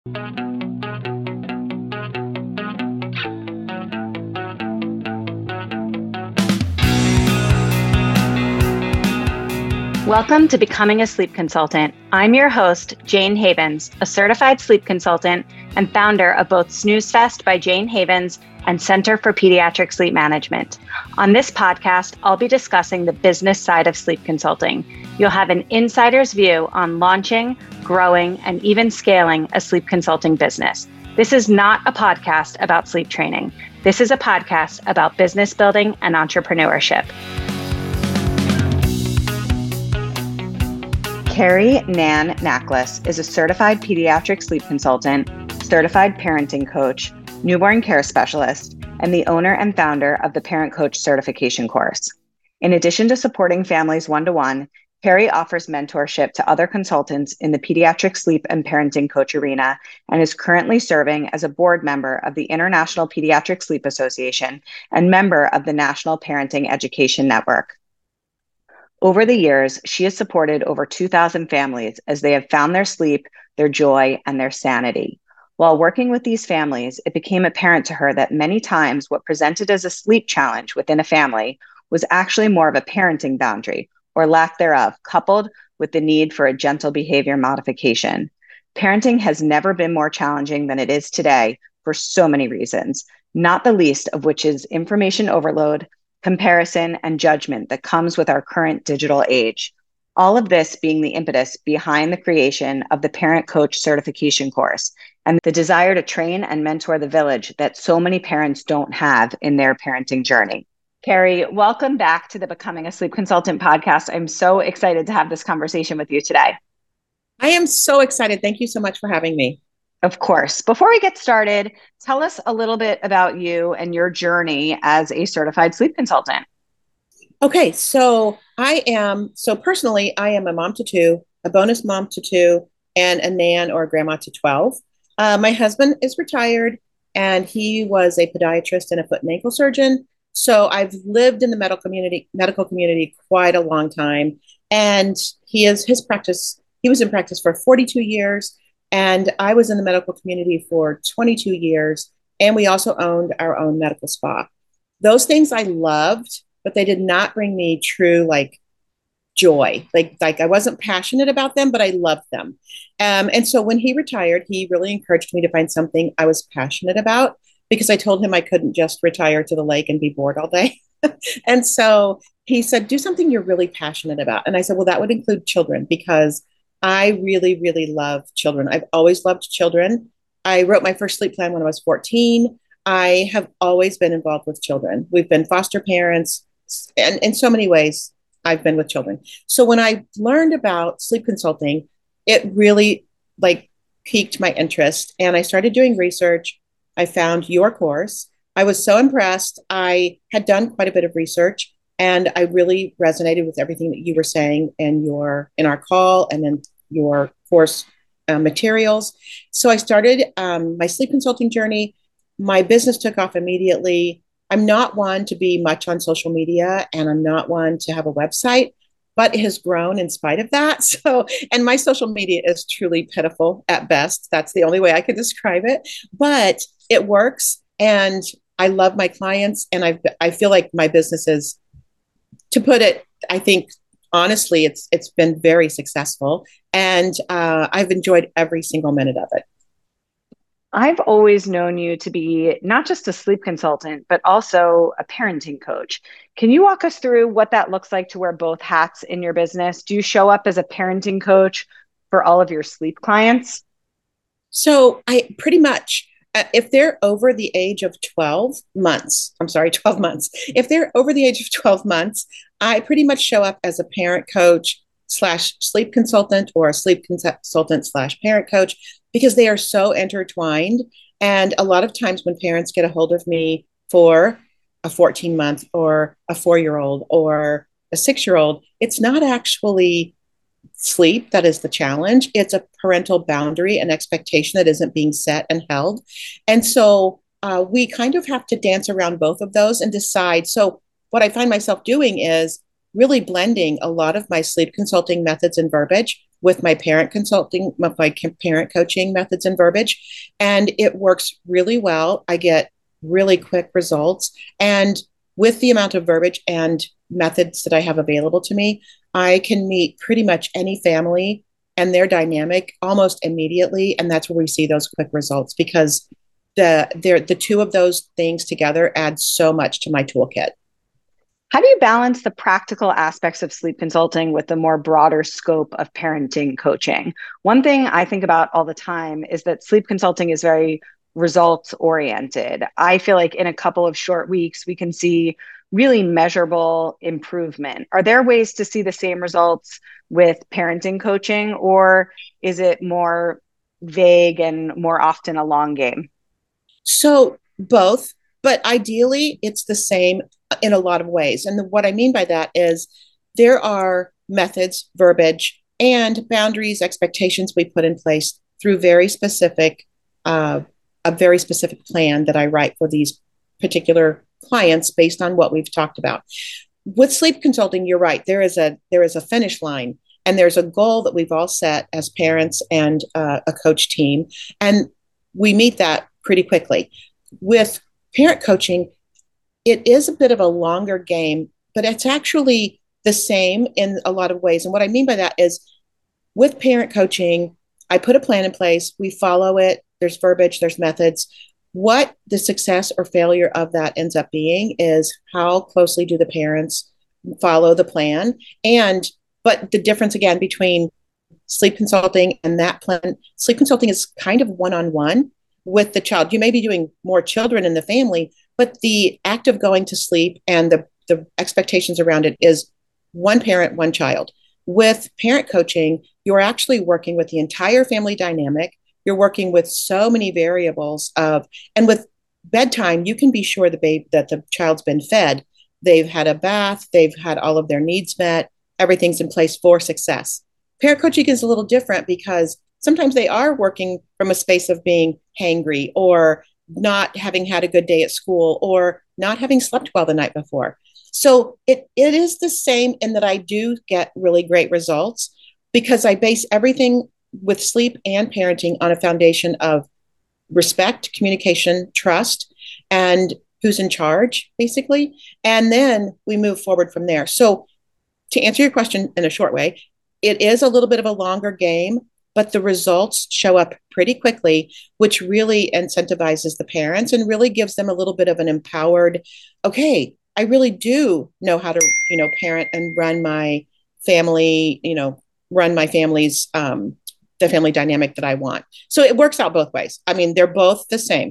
Welcome to Becoming a Sleep Consultant. I'm your host, Jane Havens, a certified sleep consultant and founder of both Snooze Fest by Jane Havens and Center for Pediatric Sleep Management. On this podcast, I'll be discussing the business side of sleep consulting. You'll have an insider's view on launching, growing, and even scaling a sleep consulting business. This is not a podcast about sleep training. This is a podcast about business building and entrepreneurship. Carrie Nan Naklis is a certified pediatric sleep consultant, certified parenting coach, newborn care specialist, and the owner and founder of the Parent Coach certification course. In addition to supporting families one-to-one, Carrie offers mentorship to other consultants in the pediatric sleep and parenting coach arena and is currently serving as a board member of the International Pediatric Sleep Association and member of the National Parenting Education Network. Over the years, she has supported over 2,000 families as they have found their sleep, their joy, and their sanity. While working with these families, it became apparent to her that many times what presented as a sleep challenge within a family was actually more of a parenting boundary or lack thereof, coupled with the need for a gentle behavior modification. Parenting has never been more challenging than it is today for so many reasons, not the least of which is information overload, comparison, and judgment that comes with our current digital age. All of this being the impetus behind the creation of the Parent Coach certification course and the desire to train and mentor the village that so many parents don't have in their parenting journey. Carrie, welcome back to the Becoming a Sleep Consultant podcast. I'm so excited to have this conversation with you today. I am so excited. Thank you so much for having me. Of course. Before we get started, tell us a little bit about you and your journey as a certified sleep consultant. Okay, so personally, I am a mom to two, a bonus mom to two, and a nan or a grandma to 12. My husband is retired, and he was a podiatrist and a foot and ankle surgeon. So I've lived in the medical community quite a long time, and he was in practice for 42 years. And I was in the medical community for 22 years, and we also owned our own medical spa. Those things I loved, but they did not bring me true joy. Like I wasn't passionate about them, but I loved them. And so when he retired, he really encouraged me to find something I was passionate about, because I told him I couldn't just retire to the lake and be bored all day. And so he said, do something you're really passionate about. And I said, well, that would include children, because I really, really love children. I've always loved children. I wrote my first sleep plan when I was 14. I have always been involved with children. We've been foster parents, and in so many ways, I've been with children. So when I learned about sleep consulting, it really piqued my interest, and I started doing research. I found your course. I was so impressed. I had done quite a bit of research, and I really resonated with everything that you were saying in our call and in your course materials. So I started my sleep consulting journey. My business took off immediately. I'm not one to be much on social media, and I'm not one to have a website, but it has grown in spite of that. And my social media is truly pitiful at best. That's the only way I could describe it, but it works. And I love my clients, and I feel like my business is, to put it, I think, honestly, it's been very successful, and I've enjoyed every single minute of it. I've always known you to be not just a sleep consultant, but also a parenting coach. Can you walk us through what that looks like to wear both hats in your business? Do you show up as a parenting coach for all of your sleep clients? So I pretty much, if they're over the age of 12 months, if they're over the age of 12 months, I pretty much show up as a parent coach / sleep consultant, or a sleep consultant / parent coach, because they are so intertwined. And a lot of times when parents get a hold of me for a 14-month or a 4-year-old or a 6-year-old, it's not actually sleep that is the challenge. It's a parental boundary and expectation that isn't being set and held. And so we kind of have to dance around both of those and decide. So what I find myself doing is really blending a lot of my sleep consulting methods and verbiage with my parent consulting, my parent coaching methods and verbiage. And it works really well. I get really quick results. And with the amount of verbiage and methods that I have available to me, I can meet pretty much any family and their dynamic almost immediately. And that's where we see those quick results because the two of those things together add so much to my toolkit. How do you balance the practical aspects of sleep consulting with the more broader scope of parenting coaching? One thing I think about all the time is that sleep consulting is very results oriented. I feel like in a couple of short weeks, we can see really measurable improvement. Are there ways to see the same results with parenting coaching, or is it more vague and more often a long game? So both, but ideally it's the same in a lot of ways. And what I mean by that is there are methods, verbiage, and boundaries, expectations we put in place through a very specific plan that I write for these particular clients based on what we've talked about. With sleep consulting, you're right. There is a finish line, and there's a goal that we've all set as parents and a coach team, and we meet that pretty quickly. With parent coaching, it is a bit of a longer game, but it's actually the same in a lot of ways. And what I mean by that is with parent coaching, I put a plan in place, we follow it, there's verbiage, there's methods. What the success or failure of that ends up being is how closely do the parents follow the plan. But the difference again between sleep consulting and that plan, sleep consulting is kind of one-on-one with the child. You may be doing more children in the family, but the act of going to sleep and the expectations around it is one parent, one child. With parent coaching, you're actually working with the entire family dynamic. You're working with so many variables and with bedtime, you can be sure that the child's been fed. They've had a bath, they've had all of their needs met, everything's in place for success. Parent coaching is a little different because sometimes they are working from a space of being hangry or not having had a good day at school or not having slept well the night before. So it is the same in that I do get really great results because I base everything with sleep and parenting on a foundation of respect, communication, trust, and who's in charge, basically. And then we move forward from there. So to answer your question in a short way, it is a little bit of a longer game, but the results show up pretty quickly, which really incentivizes the parents and really gives them a little bit of an empowered, okay, I really do know how to, parent and run my family, run my family's, the family dynamic that I want. So it works out both ways. I mean, they're both the same.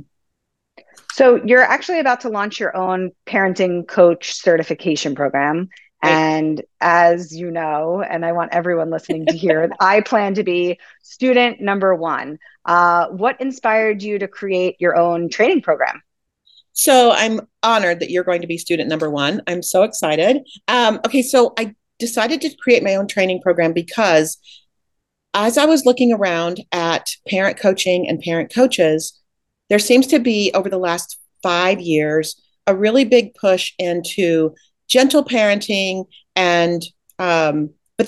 So you're actually about to launch your own parenting coach certification program. Right. And as you know, and I want everyone listening to hear, I plan to be student number one. What inspired you to create your own training program? So I'm honored that you're going to be student number one. I'm so excited. Okay, so I decided to create my own training program because as I was looking around at parent coaching and parent coaches, there seems to be over the last 5 years a really big push into gentle parenting and but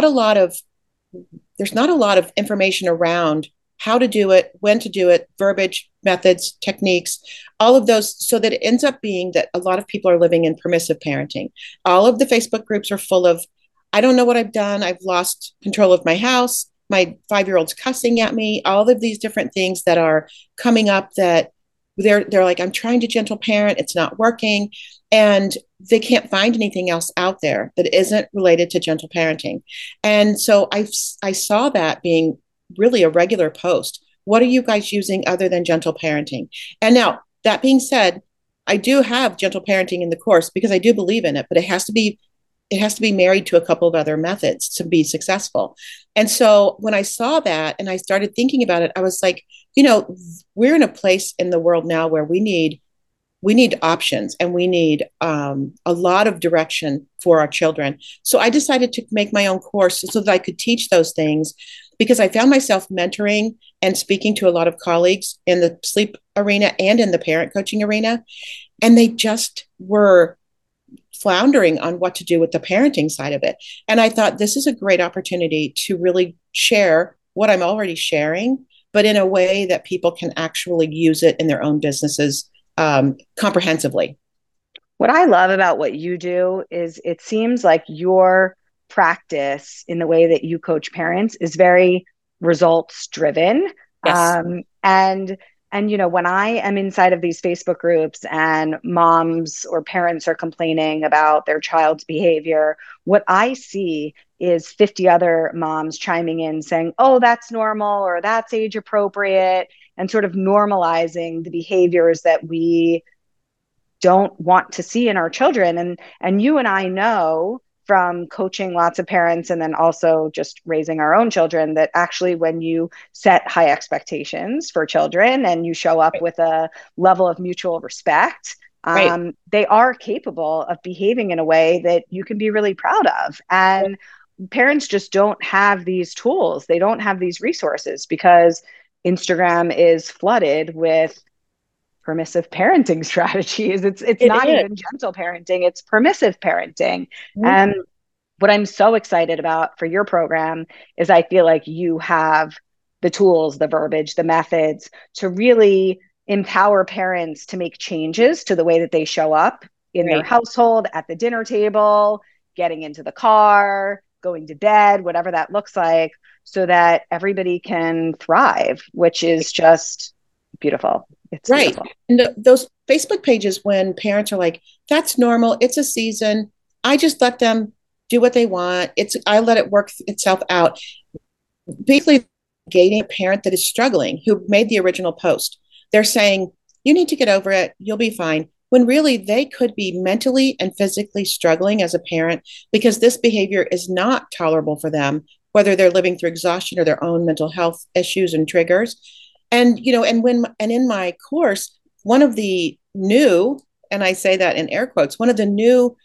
there's not a lot of information around how to do it, when to do it, verbiage, methods, techniques, all of those, so that it ends up being that a lot of people are living in permissive parenting. All of the Facebook groups are full of, I don't know what I've done, I've lost control of my house, my 5-year-old's cussing at me, all of these different things that are coming up that they're like, I'm trying to gentle parent, it's not working. And they can't find anything else out there that isn't related to gentle parenting. And so I saw that being really a regular post. What are you guys using other than gentle parenting? And now, that being said, I do have gentle parenting in the course because I do believe in it, but it has to be married to a couple of other methods to be successful. And so when I saw that and I started thinking about it, I was like, we're in a place in the world now where we need options and we need a lot of direction for our children. So I decided to make my own course so that I could teach those things because I found myself mentoring and speaking to a lot of colleagues in the sleep arena and in the parent coaching arena. And they just were floundering on what to do with the parenting side of it. And I thought this is a great opportunity to really share what I'm already sharing, but in a way that people can actually use it in their own businesses comprehensively. What I love about what you do is it seems like your practice in the way that you coach parents is very results driven. Yes. And you know, when I am inside of these Facebook groups and moms or parents are complaining about their child's behavior, what I see is 50 other moms chiming in saying, "Oh, that's normal," or "That's age appropriate," and sort of normalizing the behaviors that we don't want to see in our children. And you and I know from coaching lots of parents and then also just raising our own children that actually when you set high expectations for children and you show up with a level of mutual respect, Right. they are capable of behaving in a way that you can be really proud of. And parents just don't have these tools, they don't have these resources because Instagram is flooded with permissive parenting strategies. It's It not is. even gentle parenting, it's permissive parenting. Mhm. And what I'm so excited about for your program is I feel like you have the tools, the verbiage, the methods to really empower parents to make changes to the way that they show up in their Right. household, at the dinner table, getting into the car, going to bed, whatever that looks like, so that everybody can thrive, which is just beautiful. It's Right. beautiful. And those Facebook pages, when parents are like, that's normal, it's a season, I just let them do what they want. I let it work itself out. Basically, gating a parent that is struggling who made the original post. They're saying, you need to get over it, you'll be fine. When really they could be mentally and physically struggling as a parent because this behavior is not tolerable for them, whether they're living through exhaustion or their own mental health issues and triggers. And in my course, one of the new, and I say that in air quotes, one of the new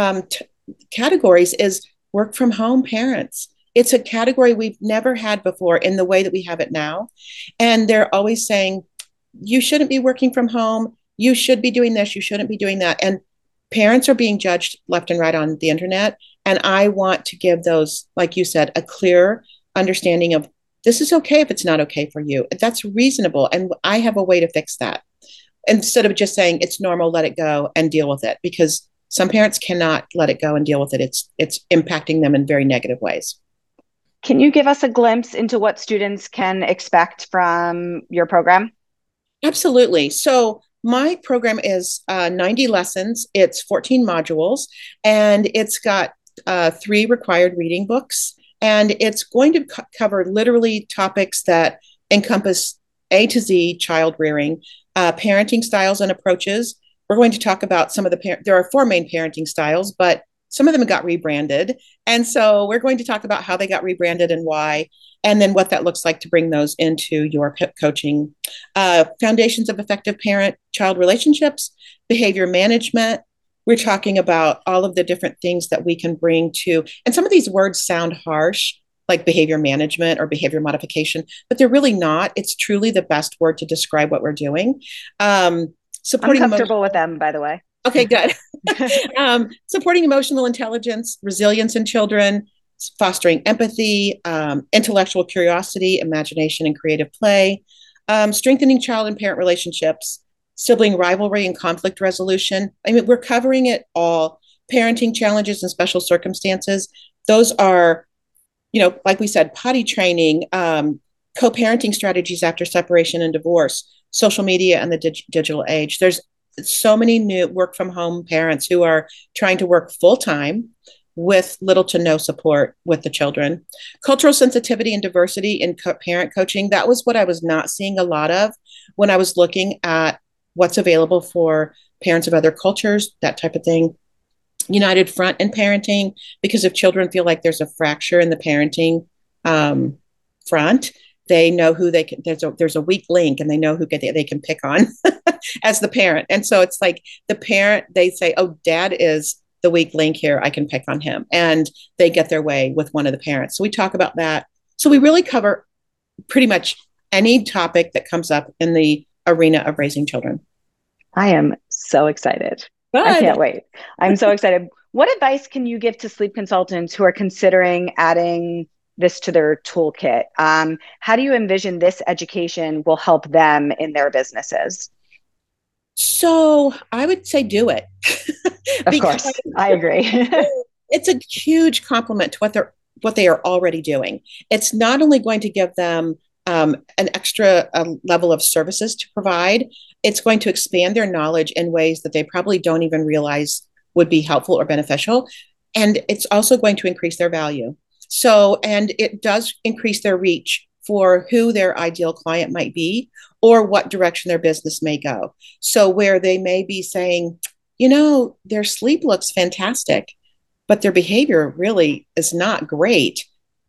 categories is work from home parents. It's a category we've never had before in the way that we have it now. And they're always saying, you shouldn't be working from home. You should be doing this. You shouldn't be doing that. And parents are being judged left and right on the internet. And I want to give those, like you said, a clear understanding of this is okay if it's not okay for you. That's reasonable. And I have a way to fix that instead of just saying it's normal, let it go and deal with it. Because some parents cannot let it go and deal with it. It's impacting them in very negative ways. Can you give us a glimpse into what students can expect from your program? Absolutely. So my program is 90 lessons. It's 14 modules, and it's got three required reading books. And it's going to cover literally topics that encompass A to Z child rearing, parenting styles and approaches. We're going to talk about some of there are four main parenting styles, but some of them got rebranded. And so we're going to talk about how they got rebranded and why, and then what that looks like to bring those into your coaching. Foundations of effective parent child relationships, behavior management. We're talking about all of the different things that we can bring to, and some of these words sound harsh, like behavior management or behavior modification, but they're really not. It's truly the best word to describe what we're doing. I'm Supporting comfortable with emotional. them, by the way. Okay, good. Supporting emotional intelligence, resilience in children, fostering empathy, intellectual curiosity, imagination, and creative play, strengthening child and parent relationships, sibling rivalry and conflict resolution. I mean, we're covering it all. Parenting challenges and special circumstances. Those are, like we said, potty training, co-parenting strategies after separation and divorce, social media and the digital age. There's so many new work from home parents who are trying to work full time with little to no support with the children. Cultural sensitivity and diversity in parent coaching. That was what I was not seeing a lot of when I was looking at what's available for parents of other cultures, that type of thing. United front in parenting, because if children feel like there's a fracture in the parenting front, they know who they can. There's a weak link, and they know who they can pick on as the parent. And so it's like the parent, they say, "Oh, dad is the weak link here. I can pick on him," and they get their way with one of the parents. So we talk about that. So we really cover pretty much any topic that comes up in the arena of raising children. I am so excited. I Good. can't wait. I'm so excited. What advice can you give to sleep consultants who are considering adding this to their toolkit? How do you envision this education will help them in their businesses? So I would say do it Of because course, I agree. it's a huge compliment to what they are already doing. It's not only going to give them an extra level of services to provide, it's going to expand their knowledge in ways that they probably don't even realize would be helpful or beneficial. And it's also going to increase their value. So, and it does increase their reach for who their ideal client might be or what direction their business may go. So, where they may be saying, their sleep looks fantastic, but their behavior really is not great.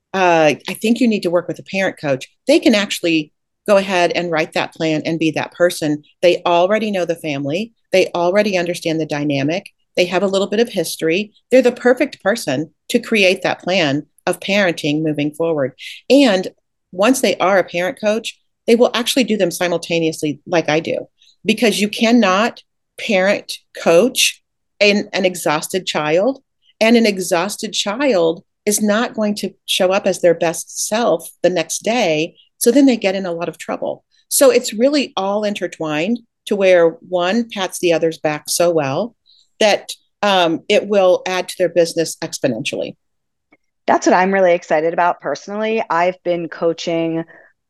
I think you need to work with a parent coach. They can actually go ahead and write that plan and be that person. They already know the family, they already understand the dynamic, they have a little bit of history. They're the perfect person to create that plan of parenting moving forward. And once they are a parent coach, they will actually do them simultaneously, like I do, because you cannot parent coach an exhausted child, and an exhausted child is not going to show up as their best self the next day. So then they get in a lot of trouble. So it's really all intertwined to where one pats the other's back so well that it will add to their business exponentially. That's what I'm really excited about personally. I've been coaching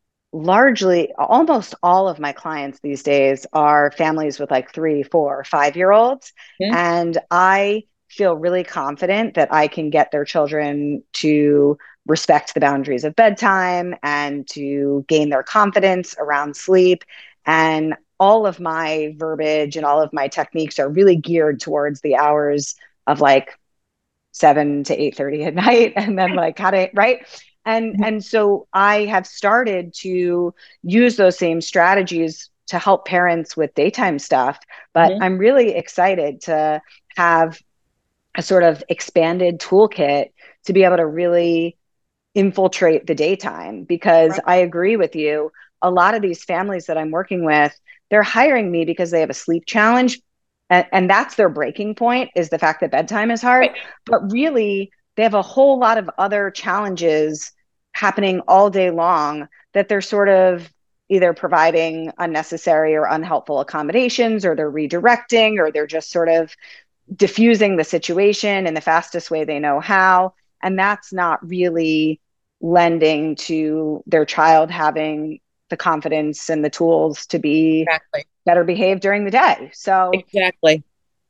largely, almost all of my clients these days are families with like 3, 4, 5 year olds. Yeah. And I feel really confident that I can get their children to respect the boundaries of bedtime and to gain their confidence around sleep. And all of my verbiage and all of my techniques are really geared towards the hours of like 7 to 8:30 at night, and then like how to, right. And so I have started to use those same strategies to help parents with daytime stuff, but Mm-hmm. I'm really excited to have a sort of expanded toolkit to be able to really infiltrate the daytime, because Right. I agree with you. A lot of these families that I'm working with, they're hiring me because they have a sleep challenge, and that's their breaking point, is the fact that bedtime is hard. Right. But really, they have a whole lot of other challenges happening all day long that they're sort of either providing unnecessary or unhelpful accommodations, or they're redirecting, or they're just sort of diffusing the situation in the fastest way they know how. And that's not really lending to their child having the confidence and the tools to be Exactly. better behaved during the day. So Exactly.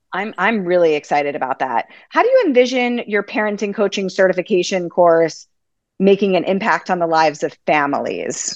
I'm really excited about that. How do you envision your parenting coaching certification course making an impact on the lives of families?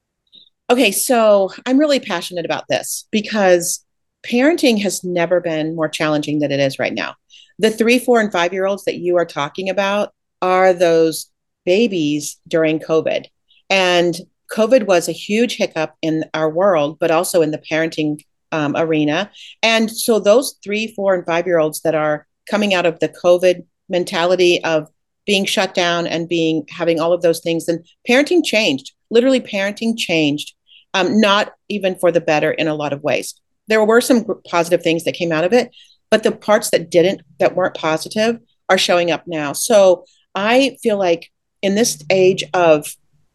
Okay, so I'm really passionate about this because parenting has never been more challenging than it is right now. The 3, 4, and 5 year olds that you are talking about are those babies during COVID. And COVID was a huge hiccup in our world, but also in the parenting arena. And so those 3, 4, and 5 year olds that are coming out of the COVID mentality of being shut down and being having all of those things, and parenting changed. Literally, parenting changed, not even for the better in a lot of ways. There were some positive things that came out of it, but the parts that weren't positive, are showing up now. So I feel like in this age of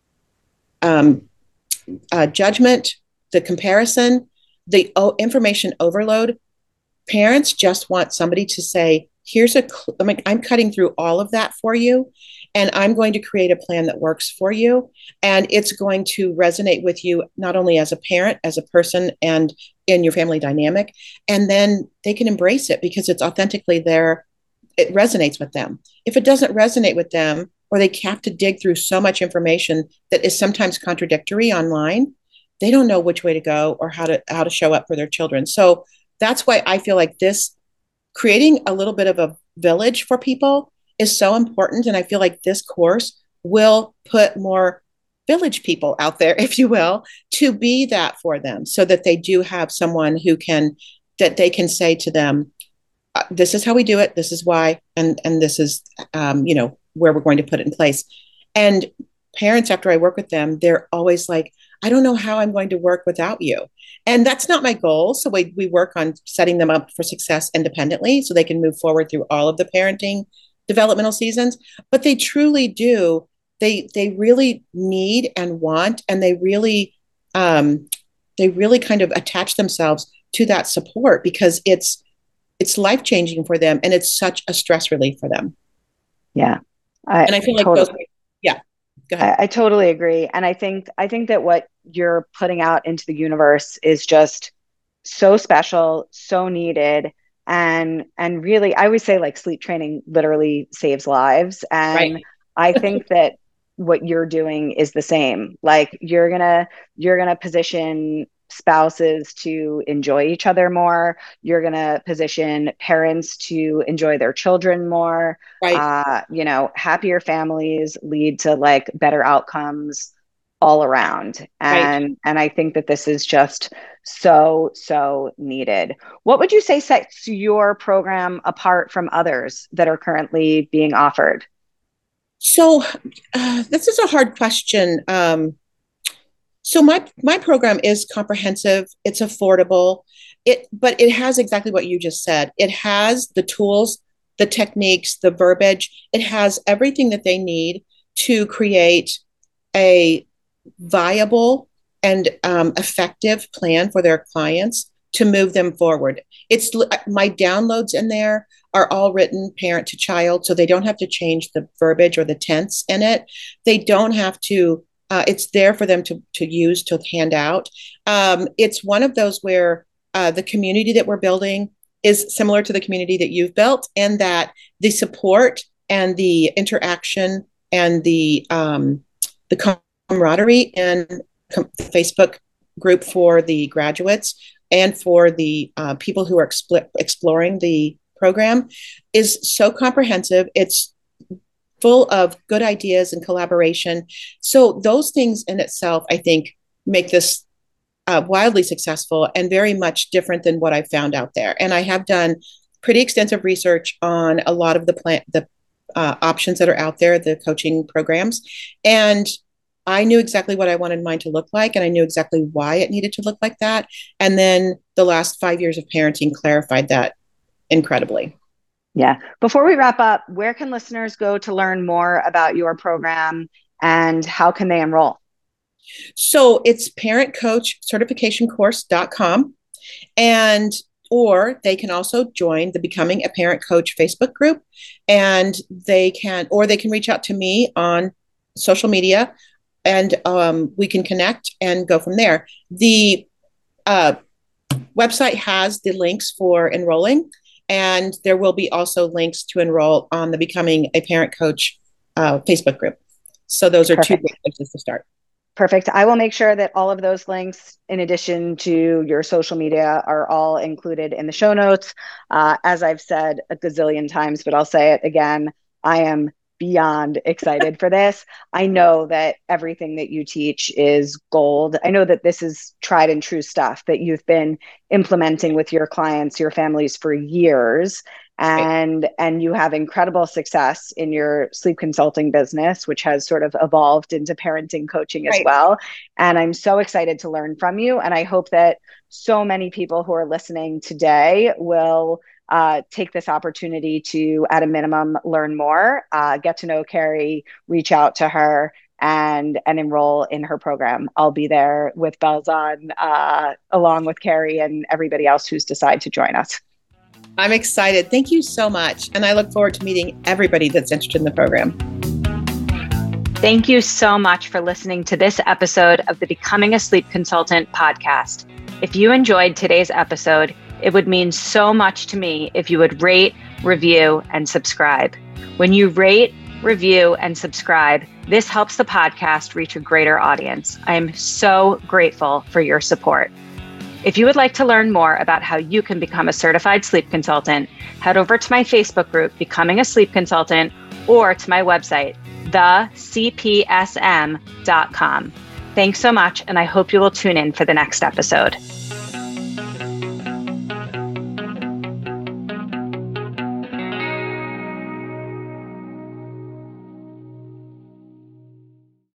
um, judgment, the comparison, the information overload, parents just want somebody to say, I'm cutting through all of that for you, and I'm going to create a plan that works for you. And it's going to resonate with you, not only as a parent, as a person, and in your family dynamic. And then they can embrace it because it's authentically there. It resonates with them. If it doesn't resonate with them, or they have to dig through so much information that is sometimes contradictory online, they don't know which way to go or how to show up for their children. So that's why I feel like this, creating a little bit of a village for people, is so important. And I feel like this course will put more village people out there, if you will, to be that for them, so that they do have someone that they can say to them, this is how we do it, this is why, and this is, where we're going to put it in place. And parents, after I work with them, they're always like, I don't know how I'm going to work without you. And that's not my goal. So we work on setting them up for success independently so they can move forward through all of the parenting developmental seasons. But they truly do. They really need and want, and they really kind of attach themselves to that support because it's life changing for them, and it's such a stress relief for them. Yeah. And I feel like those, yeah, go ahead. I totally agree. And I think that what you're putting out into the universe is just so special, so needed. And really, I always say like sleep training literally saves lives. And Right. I think that what you're doing is the same. Like you're gonna position spouses to enjoy each other more. You're gonna position parents to enjoy their children more. Right. Happier families lead to like better outcomes all around. Right. And I think that this is just so needed. What would you say sets your program apart from others that are currently being offered? So this is a hard question. So my program is comprehensive. It's affordable. But it has exactly what you just said. It has the tools, the techniques, the verbiage. It has everything that they need to create a viable and effective plan for their clients to move them forward. It's my downloads in there are all written parent to child, so they don't have to change the verbiage or the tense in it. They don't have to. It's there for them to use to hand out. It's one of those where the community that we're building is similar to the community that you've built, and that the support and the interaction and the camaraderie in the Facebook group for the graduates and for the people who are exploring the program is so comprehensive. It's full of good ideas and collaboration. So those things in itself, I think, make this wildly successful and very much different than what I've found out there. And I have done pretty extensive research on a lot of the options that are out there, the coaching programs. And I knew exactly what I wanted mine to look like, and I knew exactly why it needed to look like that. And then the last 5 years of parenting clarified that incredibly. Yeah. Before we wrap up, where can listeners go to learn more about your program and how can they enroll? So it's parentcoachcertificationcourse.com. And or they can also join the Becoming a Parent Coach Facebook group, and they can reach out to me on social media, and we can connect and go from there. The website has the links for enrolling, and there will be also links to enroll on the Becoming a Parent Coach Facebook group. So those are Perfect. 2 great places to start. Perfect. I will make sure that all of those links, in addition to your social media, are all included in the show notes. As I've said a gazillion times, but I'll say it again, I am beyond excited for this. I know that everything that you teach is gold. I know that this is tried and true stuff that you've been implementing with your clients, your families for years. And you have incredible success in your sleep consulting business, which has sort of evolved into parenting coaching as well. And I'm so excited to learn from you. And I hope that so many people who are listening today will take this opportunity to, at a minimum, learn more, get to know Carrie, reach out to her, and enroll in her program. I'll be there with bells on, along with Carrie and everybody else who's decided to join us. I'm excited. Thank you so much. And I look forward to meeting everybody that's interested in the program. Thank you so much for listening to this episode of the Becoming a Sleep Consultant podcast. If you enjoyed today's episode, it would mean so much to me if you would rate, review, and subscribe. When you rate, review, and subscribe, this helps the podcast reach a greater audience. I am so grateful for your support. If you would like to learn more about how you can become a certified sleep consultant, head over to my Facebook group, Becoming a Sleep Consultant, or to my website, thecpsm.com. Thanks so much, and I hope you will tune in for the next episode.